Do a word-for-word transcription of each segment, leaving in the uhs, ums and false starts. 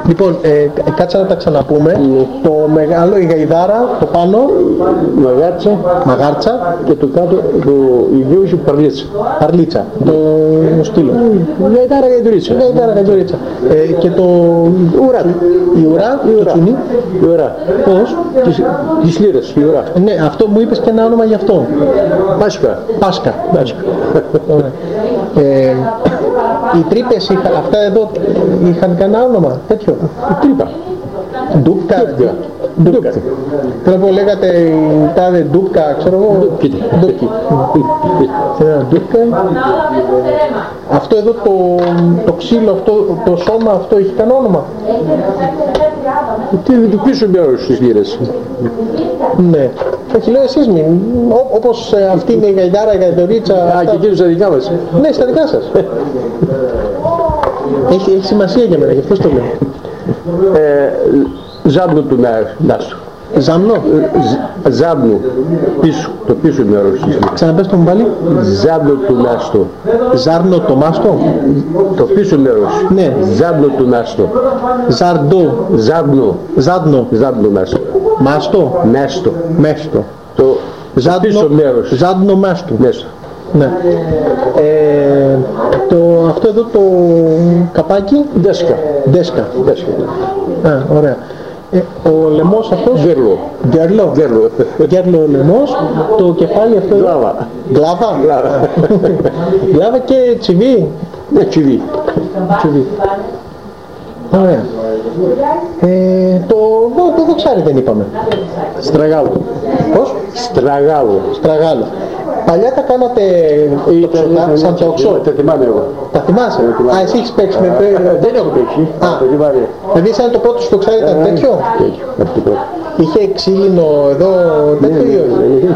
Λοιπόν, ε, κάτσε να τα ξαναπούμε. Mm. Το μεγάλο, η γαϊδάρα, το πάνω. Μαγάρτσα. Μαγάρτσα. Και το κάτω, το ιδίωση παρλίτσα. Παρλίτσα, το στήλο. Γαϊδάρα, γαϊδουρίτσα. Γαϊδάρα, γαϊδουρίτσα. Ε, και το ουρά. Η ουρά, η το ουρά. τσουνί. Η ουρά. Πώς? Της, της λύρας, η ουρά. Ναι, αυτό μου είπες και ένα όνομα γι' αυτό. Πάσκα. Πάσκα. Πάσκα. ε, οι τρύπες, είχα, αυτά εδώ είχαν κανένα όνομα, τέτοιο. Τρύπα. Ντούπκα. Ντούπκα. Θέλω που λέγατε η τάδε ντούπκα, ξέρω εγώ. Κοίτα. Ντούπκα. Αυτό εδώ το, το ξύλο, αυτό, το σώμα αυτό έχει κανένα όνομα. Τι είναι το πίσω μέρος της λύρας. Ναι. Όχι, λέω εσείς μην. Ό, όπως ε, αυτή είναι η γαϊδάρα, η γαϊδωρίτσα. Α, και εκείνος στα δικά μας. Ναι, στα δικά σας. έχει, έχει σημασία για μένα, γι' αυτό το λέω. Ε, Ζάμπνο του Νάστου. Ζάμνο. Ε, Ζάμπνο. Πίσω, το πίσω μέρος της λύρας. Ξαναπες το μου πάλι. Ζάμπνο του Νάστου. Ζάρνο το μάστο. Το πίσω μέρος. Ναι. Ζάμπνο του Νάστου. Ζαρντό. Ζάμπνο. Ζάντνο. Ζάμπνο Νάστου. Μάστο. Μέστο. Μέστο. Το, το πίσω μέρος. Ζάντνο μάστο. Μέσα. Ναι. Ε, το, αυτό εδώ το καπάκι. Δέσκα. Δέσκα. Δέσκα. Α, ωραία. Ε, ο λαιμός αυτός. Γέρλο. Γκέρλο. Γέρλο. Γκέρλο ο λαιμός. Το κεφάλι αυτό. Γλάβα. Γλάβα. Γλάβα. Γλάβα και τσιβί. Ναι, τσιβί. Τσιβί. Ωραία. Ε, το, το, το δοξάρι δεν είπαμε. Στραγάλο. Πώς? Στραγάλο. Στραγάλο. Παλιά τα κάνατε Ήταν σαν τα οξό. Τα θυμάμαι εγώ. Τα θυμάσαι? Α, εσύ έχεις παίξει με... Δεν έχω παίξει. Α, το θυμάμαι. δηλαδή σαν το πρώτο στο ξάρι ήταν τέτοιο. Τέτοιο. Είχε ξύλινο εδώ τέτοιο ή όχι?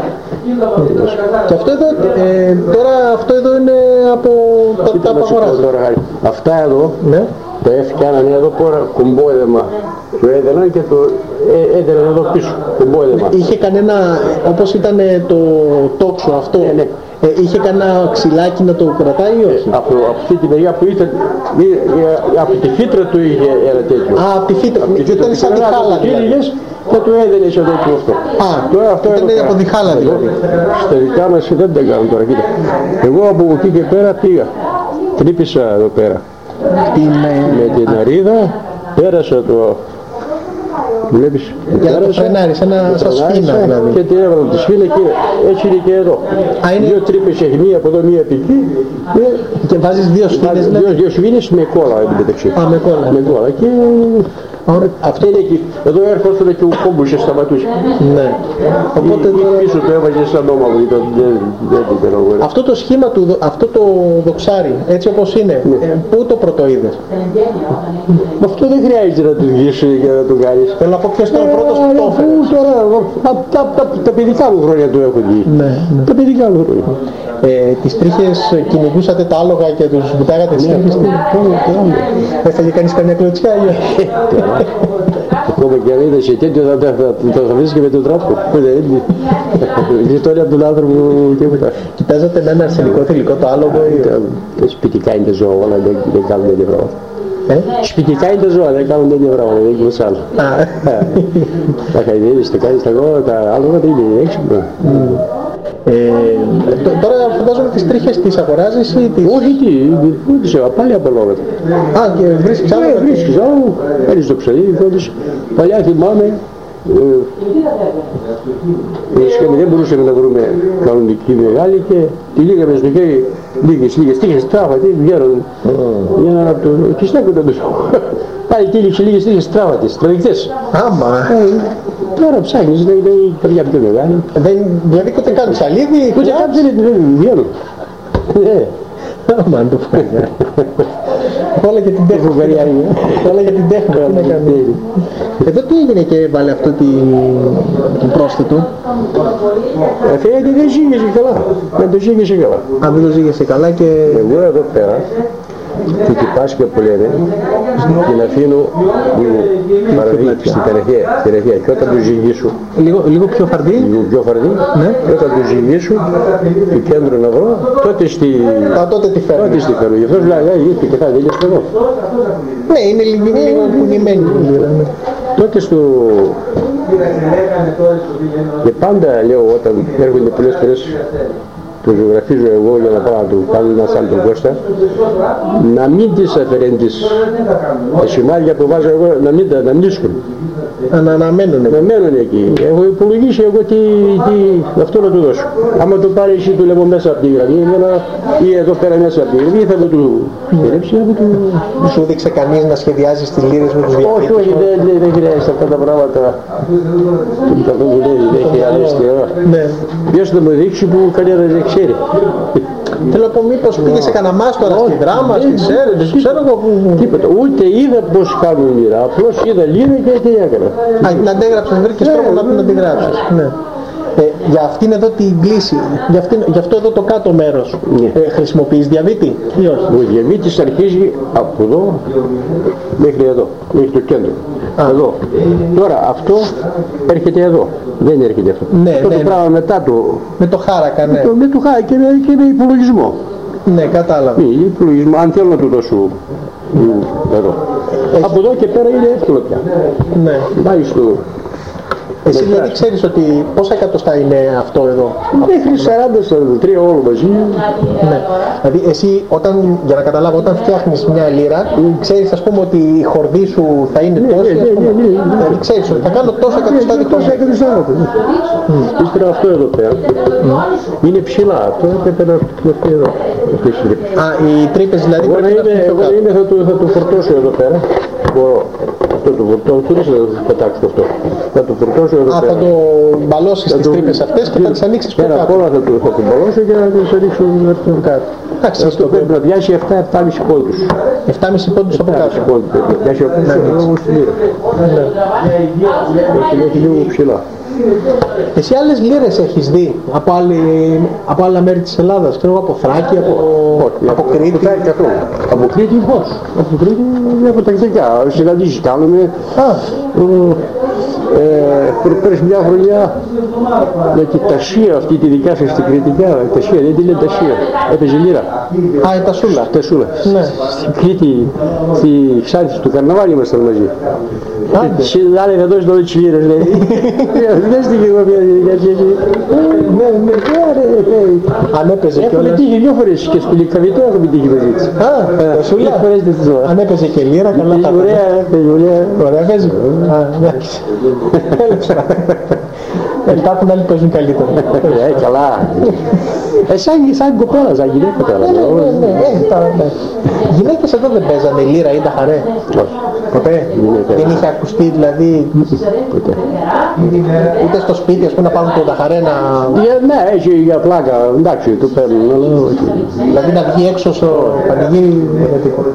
Και αυτό εδώ, ε, τώρα αυτό εδώ είναι από τα απαγοράζα. Αυτά εδώ, Ναι. τα έφτιαναν εδώ πέρα κουμπόδεμα. Το έδαιναν και το ε, έδαιναν εδώ πίσω, κουμπόδεμα. Είχε κανένα, όπως ήταν το τόξο αυτό, Ναι, ναι. ε, είχε κανένα ξυλάκι να το κρατάει ή όχι? Από, από αυτή τη μεριά που ήταν, ε, ε, από τη φύτρα του είχε ένα τέτοιο. Α, από τη φύτρα, ήταν σαν τη χάλα δηλαδή. Και του έδαινες εδώ και αυτό. Α, τώρα αυτό ήταν εδώ από τη χάλα δηλαδή. Στα δικά μας δεν τα κάνουν τώρα, κοίτα. Εγώ από εκεί και πέρα πήγα. Τρύπησα εδώ πέρα. Την, με την αρίδα, πέρασα το... Βλέπεις, για να το φρενάρεις, ένα σαν σφήνα δηλαδή. Και την έβαλα τη σφήνα και έτσι είναι και εδώ. Α, είναι... Δύο τρύπες έχει, μία από εδώ, μία από εκεί. Και βάζεις δύο σφήνες δηλαδή. Δύο, δύο σφήνες με κόλλα εν τω μεταξύ. Α, με κόλλα. Με κόλλα και... Ωραία. Αυτό είναι εκεί. Εδώ έρχονταν και ο κόμπος και σταματούσε. Ναι. Οπότε Ή, ή πίσω το έβαζε σαν νόμα μου, δεν, δεν, δεν την περνώ. αυτό το σχήμα του, αυτό το δοξάρι, έτσι όπως είναι, Ναι. ε, πού το πρωτοείδες? Αυτό δεν χρειάζεται να το βγεις για να το κάνεις. Θέλω να πω ποιος ήταν ο πρώτος που το έφερε. Τώρα, τα, τα, τα, τα παιδικά μου χρόνια το έχω βγει. Ναι, ναι. Τα παιδικά μου χρόνια. Ε, τις τρίχες κυνηγούσατε τα άλογα και τους βουτάγατε τις τρίχες. Έφαγε κανείς καμιά κλωτσιά ή όχι? Ακόμα και αν είδες και τέτοιο θα θα βρεις και με τον τρόπο. Είναι τώρα από τον άνθρωπο τίποτα. Κοιτάζατε με ένα αρσενικό θηλυκό το άλογο ή... Σπιτικά είναι τα ζώα, όλα δεν κάνουν τέτοια πράγματα. Ε? Σπιτικά είναι τα ζώα, δεν κάνουν τέτοια πράγματα, δεν είναι άλλο. Τα χαϊδεύεις, τα κάνεις τα γόα, τα άλογα δεν είναι έξυπνα. Ε, τώρα φαντάζομαι τις τρίχες τις αγοράζεις ή τις... Όχι τι, πού τις έχω, πάλι από λόγια. Α, και βρίσκεις άλλο. Ναι, βρίσκεις άλλο, παίρνεις το ψαρί, φόντως. Παλιά θυμάμαι, ε, δεν μπορούσαμε να βρούμε κανονική μεγάλη και τη λίγαμε στο χέρι, λίγες, λίγες τρίχες τράβατε, βγαίνουν για να το... και στέκονταν το ζώο. Πάλι τύλιξε λίγες τρίχες τράβατες, τραβηκτές. Άμα. Τώρα ψάχνεις, δεν είναι παιδιά πιο μεγάλη. Δεν, δηλαδή ούτε καν ψαλίδι, Ούτε κάποιοι δεν βγαίνουν. Άμα αν το φάγια. Όλα για την τέχνη. Όλα για την τέχνη. Εδώ τι έγινε και βάλε αυτό το πρόσθετο? Φαίνεται δεν ζήγησε καλά. Δεν το ζήγησε καλά. Αν δεν το ζήγησε καλά και... Εγώ εδώ πέρα του Κυπάσια που λένε, την αφήνω φαρδί στην τενεχεία και όταν του ζυγίσου, λίγο, λίγο πιο φαρδί, λίγο πιο φαρδί, ναι. Και όταν του ζυγίσου του κέντρου να βρω, τότε στη, Α, τότε τη φέρνω. Τότε στη φέρνω. Γι' αυτό λέει, γιατί και θα δει εδώ. Ναι, είναι λίγο, λίγο κουνημένη. Τότε στο... Και πάντα λέω όταν έρχονται πολλές φορές το ζωγραφίζω εγώ για να πάω να του κάνω ένα σαν τον Κώστα, να μην τις αφαιρέν τις τα σημάδια που βάζω εγώ, να μην τα αναμνήσκουν. Να αναμένουν. Να μένουν εκεί. Έχω υπολογίσει εγώ τι, τι, αυτό να του δώσω. Άμα το πάρει εσύ του λέω μέσα από τη γραμμή, ή εδώ πέρα μέσα από τη γραμμή, θα του στηρέψει, θα του... Σου δείξε κανείς να σχεδιάζει τις λίρες με τους διαδίτες? Όχι, όχι, δεν, δεν, δεν χρειάζεται αυτά τα πράγματα. Τα που λέει, δεν χρειάζεται. Ποιος θα μου δείξει που κανένας δεν ξέρει. Θέλω να πω μήπως πήγε σε κανένα μάστορα στη δράμα, στη Σέρε, δεν ξέρω εγώ που... Τίποτα, ούτε είδα πως κάνουν λίρα, απλώς είδα λίρα και τι έκανα. Α, να αντέγραψες, βρήκες τρόπο να την αντιγράψεις. Ε, για αυτήν εδώ την κλίση, για, αυτήν, για αυτό εδώ το κάτω μέρος, ναι. ε, χρησιμοποιείς διαβήτη ή όχι? Ο διαβήτης αρχίζει από εδώ μέχρι εδώ, μέχρι το κέντρο. Α. Εδώ. Τώρα αυτό έρχεται εδώ, δεν έρχεται αυτό. Ναι, αυτό ναι, το ναι. πράγμα μετά το... Με το χάρακα, ναι. Με το, με το χάρακα και με, και με υπολογισμό. Ναι, κατάλαβα. Ναι, υπολογισμό, αν θέλω να του δώσω εδώ. Έχει. Από εδώ και πέρα είναι εύκολο πια. Ναι. Πάει στο... Εσύ δηλαδή ξέρεις ότι πόσα εκατοστά είναι αυτό εδώ? Μέχρι σαράντα σαράντα τρία όλο μαζί. Ναι. Δηλαδή εσύ όταν, για να καταλάβω, όταν φτιάχνεις μια λίρα, mm. ξέρεις ας πούμε ότι η χορδή σου θα είναι ναι, τόση, ναι, ας πούμε. Ναι, ναι, ναι. Δηλαδή ξέρεις ότι θα κάνω τόσα εκατοστά τη χορδή. Mm. Ύστερα αυτό εδώ πέρα mm. είναι ψηλά, αυτό έπρεπε να φτιαχτεί εδώ. Α, οι τρύπες δηλαδή εγώ πρέπει να φτιαχτεί εγώ είμαι, θα, το, θα το φορτώσω εδώ πέρα. Μπορώ. Αυτό το φορτώσω, χωρίς να το πετάξω αυτό. Θα το φορτώσω εδώ Α, πέρα. θα το μπαλώσεις τις τρύπες αυτές και θα τις ανοίξεις πιο κάτω. Πέρα απ' όλα θα το, θα το μπαλώσω και θα τις ανοίξω κάτω. Εντάξει, αυτό πρέπει να πιάσει επτά με επτά κόμμα πέντε πόντους. επτά κόμμα πέντε πόντους από κάτω. Πόντους πρέπει να πιάσει από κάτω όμως στη λίρα. Και έχει λίγο ψηλά. Εσύ άλλες λίρες έχεις δει από, άλλη, από άλλα μέρη της Ελλάδας, ξέρω από Θράκη, από, από Κρήτη? Από Κρήτη πώς? Από Κρήτη από τακτικά, συναντήσεις κάνουμε. Πέρυσι μια χρονιά με τη τασία αυτή τη δικιά σας στην Κρήτικα, τασία, δεν τη λένε τασία, έπαιζε λίρα. Α, η τασούλα. Τασούλα. Ναι. Στην Κρήτη, στη Ξάνθη, του καρναβάλι ήμασταν μαζί. Άλλοι θα δώσουν όλες τις λίρες, λέει. Δεν στην εγώ μια διαδικασία. Ναι, ναι, αν έπαιζε κιόλας. Έχουμε τύχει δυο φορές και στο Λικαβιτό έχουμε τύχει μαζί της. Α, τασούλα. Αν έπαιζε και λίρα, καλά θα ωραία, ωραία. Ωραία παίζει. Α, εντάξει. Ελπά που άλλοι παίζουν καλύτερα. Ε, καλά. Ε, σαν, σαν κοπέλα, σαν γυναίκα τώρα. Ναι, ναι, ναι. Γυναίκες εδώ δεν παίζανε λίρα ή τα χαρέ? Όχι. Ποτέ? Δεν είχε ακουστεί δηλαδή? Ποτέ. Ούτε στο σπίτι ας πούμε να πάρουν το ταχαρέ να... Ναι, έχει για πλάκα, εντάξει, το παίρνουν, αλλά όχι. Δηλαδή να βγει έξω στο πανηγύρι, δεν είναι τίποτα.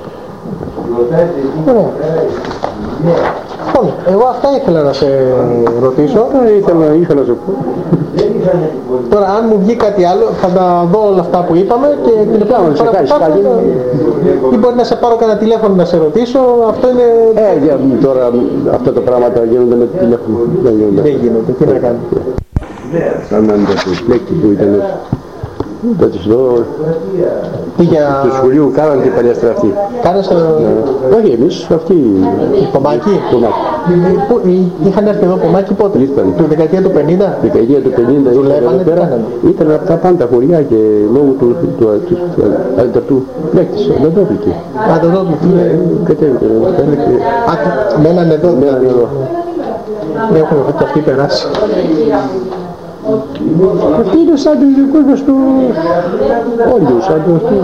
Ωραία. Λοιπόν, εγώ αυτά ήθελα να σε ρωτήσω. Ήθελα, ήθελα να σε πω. Τώρα αν μου βγει κάτι άλλο θα τα δω όλα αυτά που είπαμε και την επόμενη φορά που θα έρθω, ή μπορεί να σε πάρω κανένα τηλέφωνο να σε ρωτήσω. Αυτό είναι... Ε, για, τώρα αυτά τα πράγματα γίνονται με τηλέφωνο. Δεν γίνονται. Δεν γίνονται, τι να κάνουμε. Σαν να είναι το πλέκτη που ήταν τότε στο... Του σχολείου κάναν την παλιάστρα αυτή. Κάνες το... Όχι εμείς, αυτοί... Πομάκι. Είχαν έρθει εδώ Πομάκι πότε? Ήρθαν. Του δεκαετία του πενήντα. Δεκαετία του πενήντα ήρθαν εδώ πέρα. Ήταν από τα πάντα χωριά και λόγω του ανταρτού πλέκτης. Δεν το έπληκε. Α, δεν το έπληκε. Κατέβηκε. Μέναν εδώ. Μέναν εδώ. Έχουν και αυτοί περάσει. Αυτή είναι σαν τους δικούς μας του όντως, σαν τους του...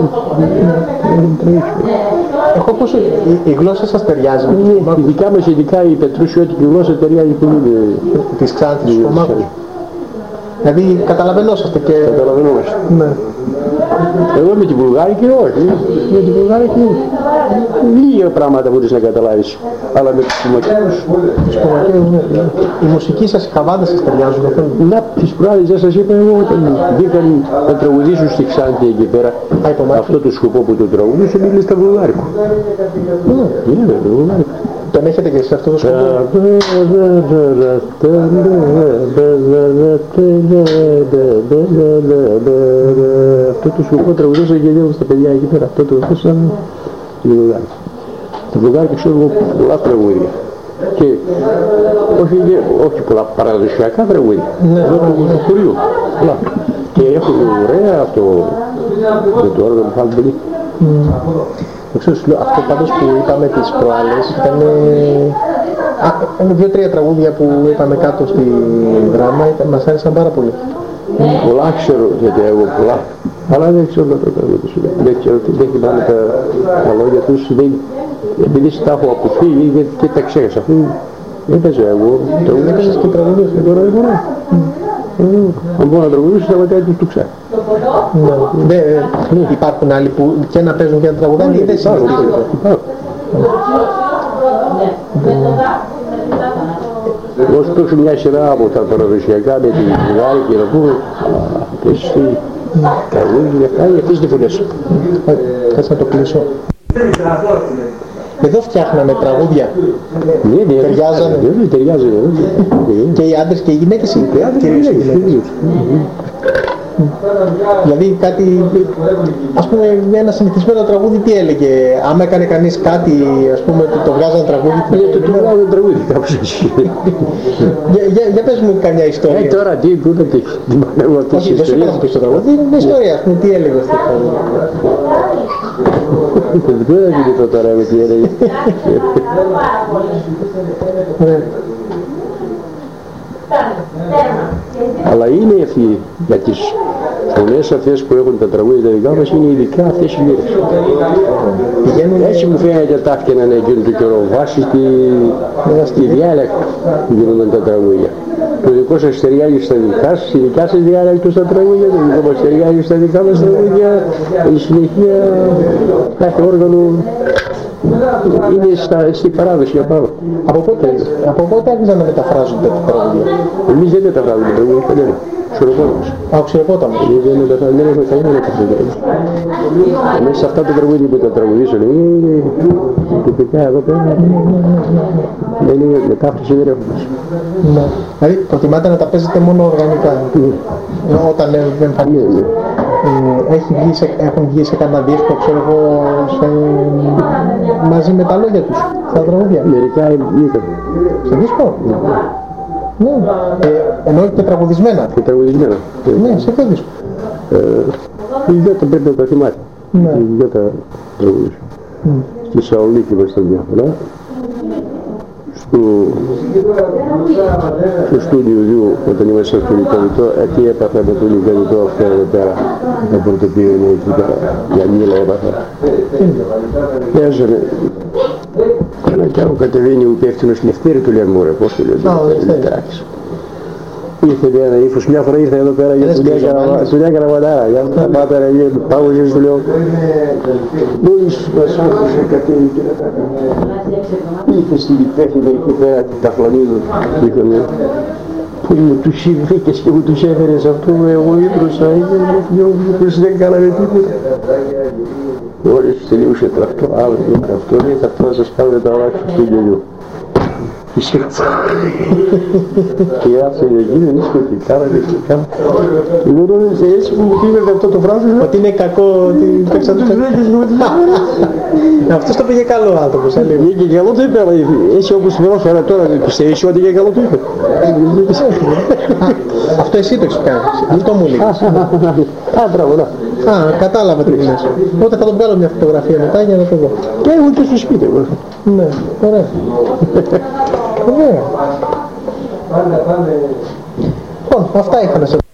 Έχω ακούσει, η, η γλώσσα σας ταιριάζει? Η δικιά μας ειδικά η πετρουσιώτικη γλώσσα ταιριάζει πολύ της Ξάνθης, του Πομάκου. Δηλαδή καταλαβαίνόσαστε και... Καταλαβαίνόμαστε. Ναι. Εγώ με την Βουλγάρικη όχι, με την Βουλγάρικη όχι. Λίγα πράγματα μπορείς να καταλάβεις, αλλά με τους Κομακαίους. Τους Κομακαίους, ναι. Η μουσική σας, οι χαβάδες σας ταιριάζουν? Να, τις προάλλες δεν σας είπα εγώ, όταν βγήκαν να τραγουδήσουν στη Ξάνθη εκεί πέρα, αυτό το σκοπό που το τραγουδήσουν είναι στα Βουλγάρικο. Ναι, ναι, το Βουλγάρικο. Τον έχετε και σε αυτό το σκοπό? Αυτό το σκοπό τραγουδούσα και λέω στα παιδιά εκεί πέρα. Αυτό το ακούσαμε στη Βουλγάρικο. Στη Βουλγάρικο ξέρω πολλά τραγούδια. Και όχι, όχι πολλά παραδοσιακά τραγούδια. Το χωριού. Και έχουν ωραία αυτό με το όργανο που φάνε πολύ. Αυτό πάντως που είπαμε τις προάλλες ήταν δύο-τρία τραγούδια που είπαμε κάτω στη δράμα, μας άρεσαν πάρα πολύ. Πολλά ξέρω, γιατί εγώ πολλά, αλλά δεν ξέρω να το κάνω. Δεν ξέρω, δεν θυμάμαι τα, τα λόγια τους, δεν, επειδή τα έχω αποφύγει και, και τα ξέχασα. Αφού έπαιζα εγώ, έπαιζες και τραγουδίες, τώρα δεν μπορώ. Αν μπορώ να τραγουδήσω, θα μετά του ξέρω. Υπάρχουν άλλοι που και να παίζουν και να τραγουδάνε ή δεν συνεχίζεται? Εγώ παίξω μια σειρά από τα παραδοσιακά με την Βουλγάρικη και να πούμε αυτές τα τραγούδια αυτά ή αυτές τις φωνές. Κάτσε να το κλείσω. Εδώ φτιάχναμε τραγούδια. Ναι, ναι, ταιριάζανε. Ναι, ταιριάζανε. Και οι άντρες και οι γυναίκες ή κυρίως οι γυναίκες? Δηλαδή κάτι, ας πούμε, ένα συνηθισμένο τραγούδι τι έλεγε? Άμα έκανε κανείς κάτι, ας πούμε, το, το βγάζανε τραγούδι. Για το, το βγάζανε τραγούδι κάπως έτσι. για, για, για πες μου καμιά ιστορία. Ε, τώρα τι, πού δεν την πανεύω αυτές τις ιστορίες. Όχι, δεν σου πεις το τραγούδι, είναι μια ιστορία, ας πούμε, τι έλεγε αυτό το τραγούδι. Δεν θα κοιτήσω τώρα με τι έλεγε. Αλλά είναι αυτή για τις φωνές αυτές που έχουν τα τραγούδια τα δικά μας, είναι ειδικά αυτές οι λύρες. Έτσι μου φαίνεται τα έφτιαναν εκείνο το καιρό, βάσει στη, στη διάλεκτο γίνονταν τα τραγούδια. Το δικό σας ταιριάζει στα δικά σας, η δικιά σας διάλεκτο στα τραγούδια, το δικό μας ταιριάζει στα δικά μας τραγούδια, η συνεχεία κάθε όργανο είναι στα, στη παράδοση απάνω. Από πότε, από πότε άρχισαν να μεταφράζονται τα τραγούδια? Εμείς δεν μεταφράζουμε τα τραγούδια, κανένα. Ξηροπόταμος. Α, ο Ξηροπόταμος. Εμείς δεν μεταφράζουμε, δεν έχουμε κανένα μεταφράζουμε. Εμείς σε αυτά τα τραγούδια που τα τραγουδήσουν, είναι τυπικά εδώ πέρα. Δεν είναι μετάφραση, δεν έχουμε. Δηλαδή προτιμάτε να τα παίζετε μόνο οργανικά? Όταν εμφανίζεται. Έχει βγει σε, έχουν βγει σε κανένα δίσκο, ξέρω εγώ, σε, μαζί με τα λόγια τους, στα τραγούδια? Μερικά βγήκαν. Σε δίσκο? Ναι. Ε, εννοώ και τραγουδισμένα. Και τραγουδισμένα. Ναι, σε ποιο δίσκο? Η Γιώτα πρέπει να τα θυμάται. Η Γιώτα τραγουδίσουν. Στη Σαολίκη μας τα διάφορα. Στο, στο στούντιο δύο, όταν ήμασταν στο Λικανητό, τι έπαθα με το Λικανητό αυτό εδώ πέρα, το πρωτοπείο μου εκεί πέρα, για μήλα έπαθα. Παίζανε ένα κι άλλο κατεβαίνει ο υπεύθυνος Λευτέρη, του λένε μωρέ, πώς το λέω, Λευτέρακης. Ήρθε ένα ύφος, μια φορά ήρθε εδώ πέρα για του έκανα μαντάρα, για να πάτε να γίνει, πάω και του λέω, μόλις μας άκουσε κατέβει και να τα κάνει. Ήρθε στην υπεύθυνη εκεί πέρα την Ταφλανίδου, είχαμε, που μου τους βρήκες και μου τους έφερες αυτό, εγώ ίδρωσα, μήπως δεν κάναμε τίποτα. Μόλις τελείωσε το αυτό, άλλο το αυτό, αυτό θα σας κάνουμε τα ωράκια στο γελιό. Και άφησε εκεί, δεν είσαι ότι κάνανε και κάνανε. Εγώ τώρα έτσι που μου πήγε αυτό το φράσο, ότι είναι κακό, ότι παίξαν τους βρήκες μου. Αυτός το πήγε καλό άνθρωπος, έλεγε. Πήγε καλό το είπε, αλλά έτσι όπως μιλώσαμε τώρα, πιστεύεις ότι πήγε καλό το είπε. Αυτό εσύ το έχεις κάνει, αυτό μου λέγεις. Α, μπράβο, να. Α, κατάλαβα τι λες. Οπότε θα τον βγάλω μια φωτογραφία μετά για να το δω. Και έχω και στο σπίτι μου. Ναι, ωραία. Ωραία. Λοιπόν, αυτά είχα να σε